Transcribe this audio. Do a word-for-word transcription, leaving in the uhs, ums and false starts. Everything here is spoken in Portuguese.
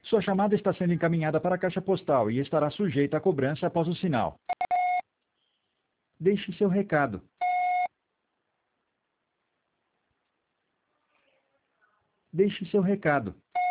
Sua chamada está sendo encaminhada para a caixa postal e estará sujeita a cobrança após o sinal. Deixe seu recado. Deixe seu recado.